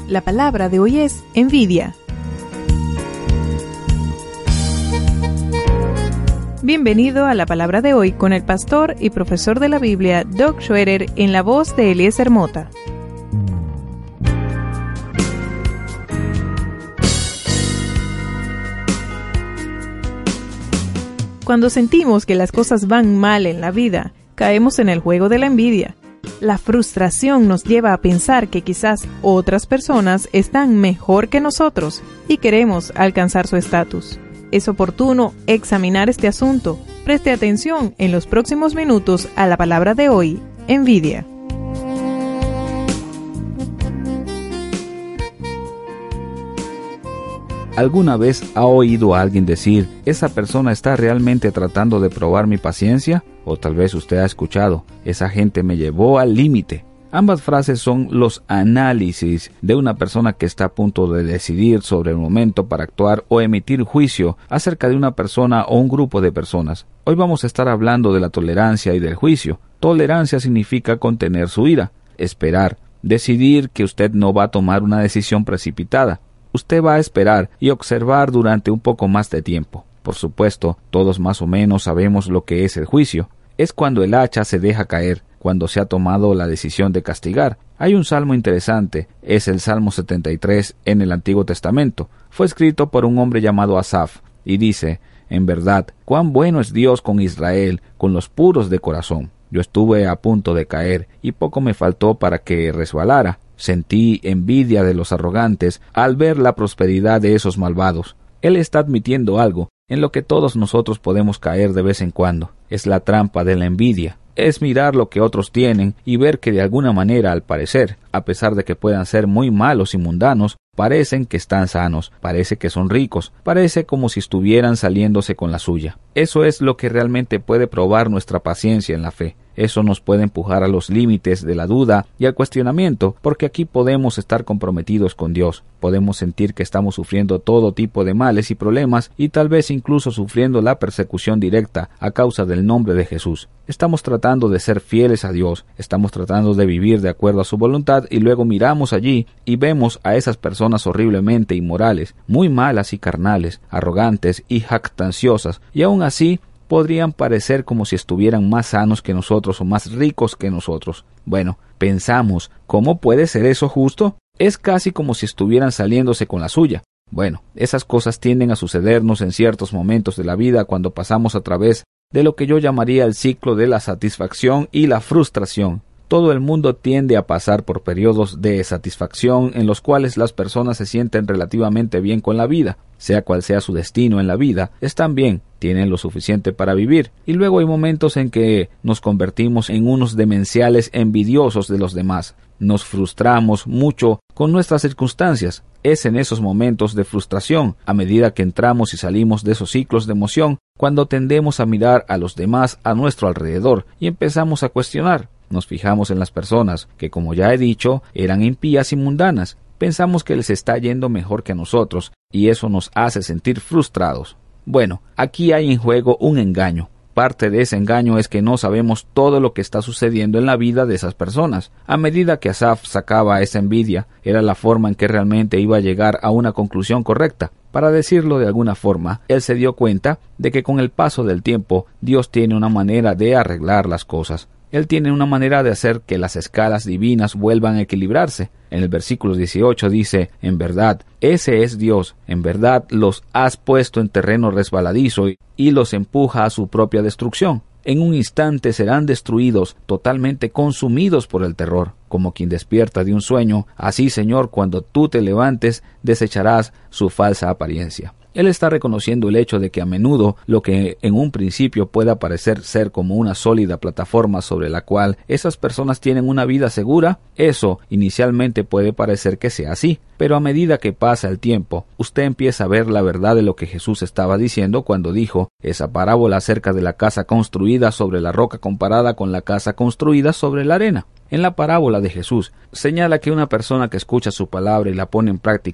La palabra de hoy es envidia. Bienvenido a la palabra de hoy con el pastor y profesor de la Biblia, Doug Schroeder, en la voz de Eliezer Mota. Cuando sentimos que las cosas van mal en la vida, caemos en el juego de la envidia. La frustración nos lleva a pensar que quizás otras personas están mejor que nosotros y queremos alcanzar su estatus. Es oportuno examinar este asunto. Preste atención en los próximos minutos a la palabra de hoy, envidia. ¿Alguna vez ha oído a alguien decir, esa persona está realmente tratando de probar mi paciencia? O tal vez usted ha escuchado, esa gente me llevó al límite. Ambas frases son los análisis de una persona que está a punto de decidir sobre el momento para actuar o emitir juicio acerca de una persona o un grupo de personas. Hoy vamos a estar hablando de la tolerancia y del juicio. Tolerancia significa contener su ira, esperar, decidir que usted no va a tomar una decisión precipitada. Usted va a esperar y observar durante un poco más de tiempo. Por supuesto, todos más o menos sabemos lo que es el juicio. Es cuando el hacha se deja caer, cuando se ha tomado la decisión de castigar. Hay un salmo interesante, es el Salmo 73 en el Antiguo Testamento. Fue escrito por un hombre llamado Asaf, y dice, en verdad, cuán bueno es Dios con Israel, con los puros de corazón. Yo estuve a punto de caer, y poco me faltó para que resbalara. Sentí envidia de los arrogantes al ver la prosperidad de esos malvados. Él está admitiendo algo en lo que todos nosotros podemos caer de vez en cuando. Es la trampa de la envidia. Es mirar lo que otros tienen y ver que de alguna manera, al parecer, a pesar de que puedan ser muy malos y mundanos, parecen que están sanos, parece que son ricos, parece como si estuvieran saliéndose con la suya. Eso es lo que realmente puede probar nuestra paciencia en la fe. Eso nos puede empujar a los límites de la duda y al cuestionamiento, porque aquí podemos estar comprometidos con Dios. Podemos sentir que estamos sufriendo todo tipo de males y problemas y tal vez incluso sufriendo la persecución directa a causa del nombre de Jesús. Estamos tratando de ser fieles a Dios, estamos tratando de vivir de acuerdo a su voluntad y luego miramos allí y vemos a esas personas horriblemente inmorales, muy malas y carnales, arrogantes y jactanciosas, y aún así podrían parecer como si estuvieran más sanos que nosotros o más ricos que nosotros. Bueno, pensamos, ¿cómo puede ser eso justo? Es casi como si estuvieran saliéndose con la suya. Bueno, esas cosas tienden a sucedernos en ciertos momentos de la vida cuando pasamos a través de lo que yo llamaría el ciclo de la satisfacción y la frustración. Todo el mundo tiende a pasar por periodos de satisfacción en los cuales las personas se sienten relativamente bien con la vida. Sea cual sea su destino en la vida, están bien, tienen lo suficiente para vivir. Y luego hay momentos en que nos convertimos en unos demenciales envidiosos de los demás. Nos frustramos mucho con nuestras circunstancias. Es en esos momentos de frustración, a medida que entramos y salimos de esos ciclos de emoción, cuando tendemos a mirar a los demás a nuestro alrededor y empezamos a cuestionar. Nos fijamos en las personas que, como ya he dicho, eran impías y mundanas. Pensamos que les está yendo mejor que a nosotros y eso nos hace sentir frustrados. Bueno, aquí hay en juego un engaño. Parte de ese engaño es que no sabemos todo lo que está sucediendo en la vida de esas personas. A medida que Asaf sacaba esa envidia, era la forma en que realmente iba a llegar a una conclusión correcta. Para decirlo de alguna forma, él se dio cuenta de que con el paso del tiempo, Dios tiene una manera de arreglar las cosas. Él tiene una manera de hacer que las escalas divinas vuelvan a equilibrarse. En el versículo 18 dice, en verdad, ese es Dios, en verdad los has puesto en terreno resbaladizo y los empuja a su propia destrucción. En un instante serán destruidos, totalmente consumidos por el terror. Como quien despierta de un sueño, así, Señor, cuando tú te levantes, desecharás su falsa apariencia. Él está reconociendo el hecho de que a menudo lo que en un principio pueda parecer ser como una sólida plataforma sobre la cual esas personas tienen una vida segura, eso inicialmente puede parecer que sea así, pero a medida que pasa el tiempo, usted empieza a ver la verdad de lo que Jesús estaba diciendo cuando dijo esa parábola acerca de la casa construida sobre la roca comparada con la casa construida sobre la arena. En la parábola de Jesús, señala que una persona que escucha su palabra y la pone en práctica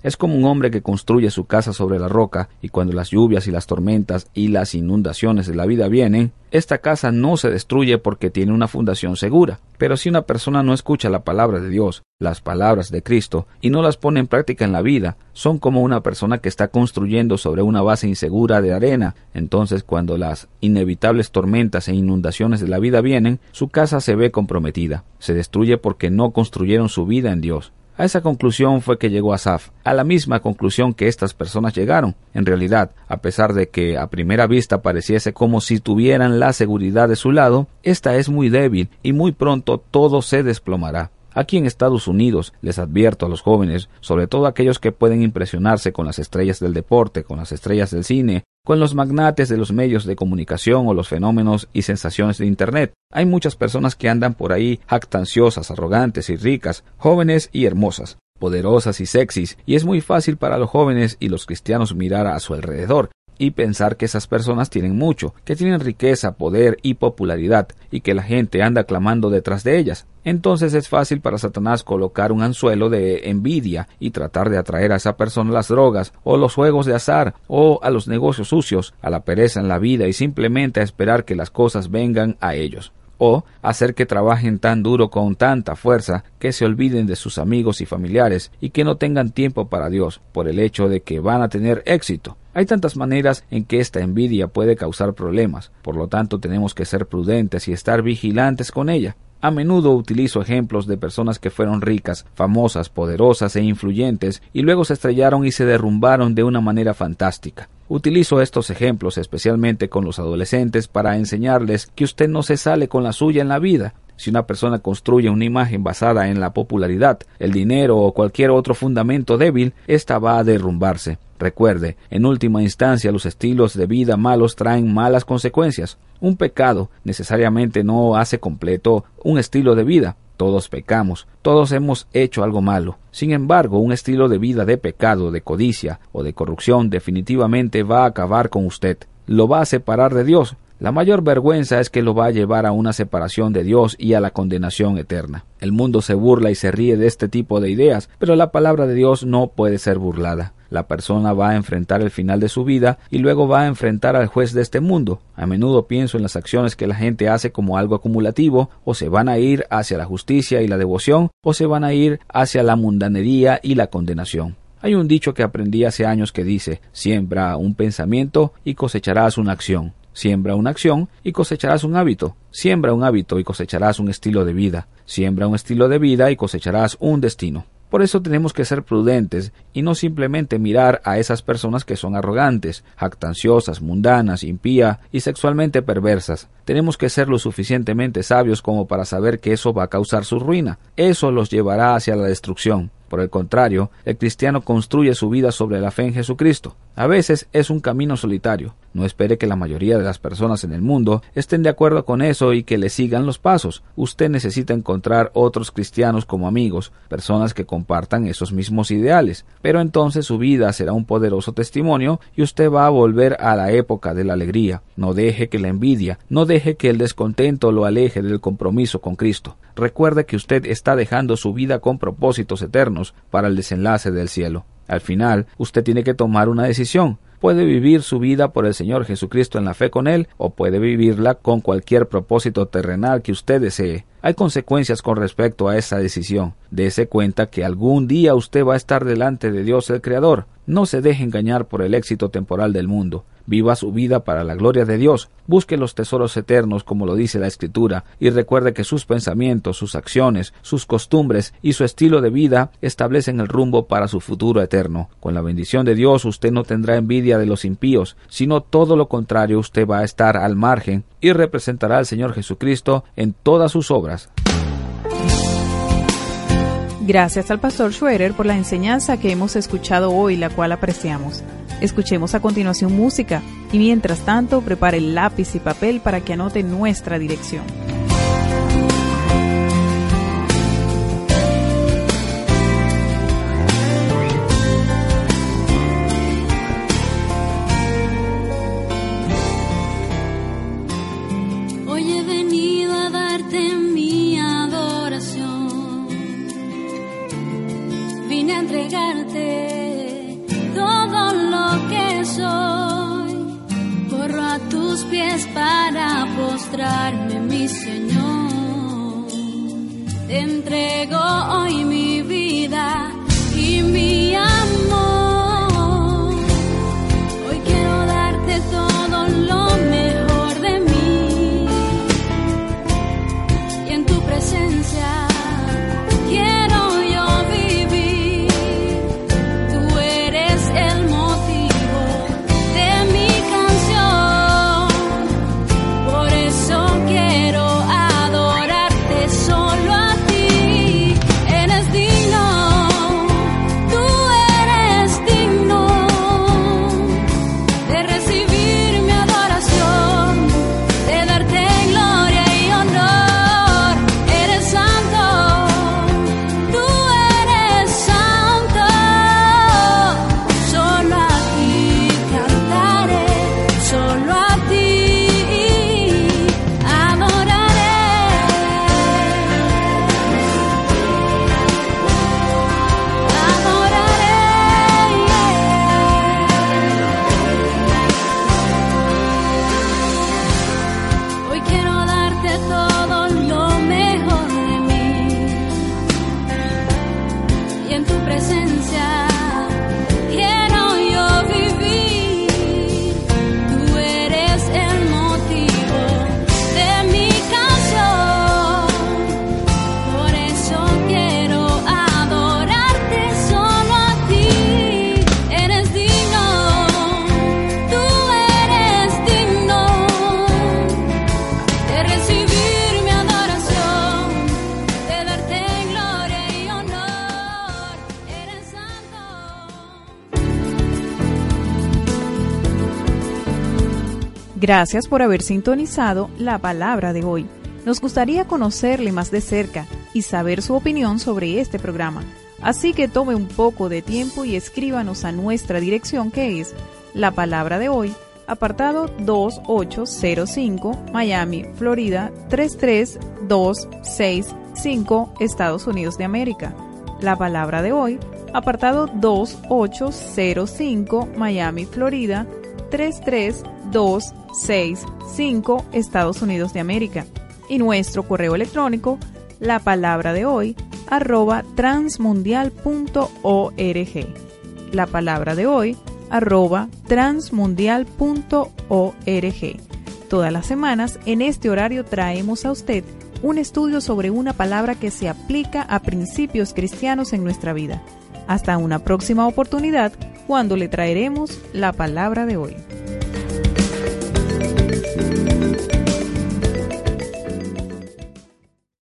Es como un hombre que construye su casa sobre la roca, y cuando las lluvias y las tormentas y las inundaciones de la vida vienen, esta casa no se destruye porque tiene una fundación segura. Pero si una persona no escucha la palabra de Dios, las palabras de Cristo, y no las pone en práctica en la vida, son como una persona que está construyendo sobre una base insegura de arena. Entonces, cuando las inevitables tormentas e inundaciones de la vida vienen, su casa se ve comprometida. Se destruye porque no construyeron su vida en Dios. A esa conclusión fue que llegó Asaf, a la misma conclusión que estas personas llegaron. En realidad, a pesar de que a primera vista pareciese como si tuvieran la seguridad de su lado, esta es muy débil y muy pronto todo se desplomará. Aquí en Estados Unidos les advierto a los jóvenes, sobre todo aquellos que pueden impresionarse con las estrellas del deporte, con las estrellas del cine, con los magnates de los medios de comunicación o los fenómenos y sensaciones de Internet. Hay muchas personas que andan por ahí jactanciosas, arrogantes y ricas, jóvenes y hermosas, poderosas y sexys, y es muy fácil para los jóvenes y los cristianos mirar a su alrededor y pensar que esas personas tienen mucho, que tienen riqueza, poder y popularidad, y que la gente anda clamando detrás de ellas. Entonces es fácil para Satanás colocar un anzuelo de envidia y tratar de atraer a esa persona a las drogas, o los juegos de azar, o a los negocios sucios, a la pereza en la vida y simplemente a esperar que las cosas vengan a ellos. O hacer que trabajen tan duro con tanta fuerza que se olviden de sus amigos y familiares y que no tengan tiempo para Dios por el hecho de que van a tener éxito. Hay tantas maneras en que esta envidia puede causar problemas, por lo tanto tenemos que ser prudentes y estar vigilantes con ella. A menudo utilizo ejemplos de personas que fueron ricas, famosas, poderosas e influyentes y luego se estrellaron y se derrumbaron de una manera fantástica. Utilizo estos ejemplos especialmente con los adolescentes para enseñarles que usted no se sale con la suya en la vida. Si una persona construye una imagen basada en la popularidad, el dinero o cualquier otro fundamento débil, ésta va a derrumbarse. Recuerde, en última instancia los estilos de vida malos traen malas consecuencias. Un pecado necesariamente no hace completo un estilo de vida. Todos pecamos, todos hemos hecho algo malo. Sin embargo, un estilo de vida de pecado, de codicia o de corrupción definitivamente va a acabar con usted. Lo va a separar de Dios. La mayor vergüenza es que lo va a llevar a una separación de Dios y a la condenación eterna. El mundo se burla y se ríe de este tipo de ideas, pero la palabra de Dios no puede ser burlada. La persona va a enfrentar el final de su vida y luego va a enfrentar al juez de este mundo. A menudo pienso en las acciones que la gente hace como algo acumulativo, o se van a ir hacia la justicia y la devoción, o se van a ir hacia la mundanería y la condenación. Hay un dicho que aprendí hace años que dice: siembra un pensamiento y cosecharás una acción. Siembra una acción y cosecharás un hábito. Siembra un hábito y cosecharás un estilo de vida. Siembra un estilo de vida y cosecharás un destino. Por eso tenemos que ser prudentes y no simplemente mirar a esas personas que son arrogantes, jactanciosas, mundanas, impías y sexualmente perversas. Tenemos que ser lo suficientemente sabios como para saber que eso va a causar su ruina. Eso los llevará hacia la destrucción. Por el contrario, el cristiano construye su vida sobre la fe en Jesucristo. A veces es un camino solitario. No espere que la mayoría de las personas en el mundo estén de acuerdo con eso y que le sigan los pasos. Usted necesita encontrar otros cristianos como amigos, personas que compartan esos mismos ideales. Pero entonces su vida será un poderoso testimonio y usted va a volver a la época de la alegría. No deje que la envidia, no deje que el descontento lo aleje del compromiso con Cristo. Recuerde que usted está dejando su vida con propósitos eternos para el desenlace del cielo. Al final, usted tiene que tomar una decisión. Puede vivir su vida por el Señor Jesucristo en la fe con Él, o puede vivirla con cualquier propósito terrenal que usted desee. Hay consecuencias con respecto a esa decisión. Dese cuenta que algún día usted va a estar delante de Dios el Creador. No se deje engañar por el éxito temporal del mundo. Viva su vida para la gloria de Dios. Busque los tesoros eternos como lo dice la Escritura y recuerde que sus pensamientos, sus acciones, sus costumbres y su estilo de vida establecen el rumbo para su futuro eterno. Con la bendición de Dios usted no tendrá envidia de los impíos, sino todo lo contrario, usted va a estar al margen y representará al Señor Jesucristo en todas sus obras. Gracias al pastor Schroeder por la enseñanza que hemos escuchado hoy, la cual apreciamos. Escuchemos a continuación música y mientras tanto prepare lápiz y papel para que anote nuestra dirección. Hoy he venido a darte mi adoración, vine a entregarte te entrego hoy mi vida y mi amor. Hoy quiero darte todo lo mejor de mí y en tu presencia quiero yo vivir. Tú eres el motivo de mi canción, por eso quiero adorarte solo a ti. Eres digno, tú eres digno de recibir mi adoración, de darte gloria y honor. Eres santo, tú eres santo, solo a ti cantaré, solo a ti adoraré. Hoy quiero darte todo lo mejor de mí y en tu presencia quiero yo vivir. Tú eres el motivo de mi canción, por eso quiero adorarte solo a ti. Eres digno, tú eres digno de recibir mi adoración, de darte gloria y honor. Eres santo. Gracias por haber sintonizado la palabra de hoy. Nos gustaría conocerle más de cerca y saber su opinión sobre este programa. Así que tome un poco de tiempo y escríbanos a nuestra dirección, que es La Palabra de Hoy, apartado 2805, Miami, Florida 33265, Estados Unidos de América. La Palabra de Hoy, apartado 2805, Miami, Florida 33265, Estados Unidos de América. Y nuestro correo electrónico, lapalabradehoy@transmundial.org. lapalabradehoy@transmundial.org. Todas las semanas, en este horario, traemos a usted un estudio sobre una palabra que se aplica a principios cristianos en nuestra vida. Hasta una próxima oportunidad, cuando le traeremos la palabra de hoy.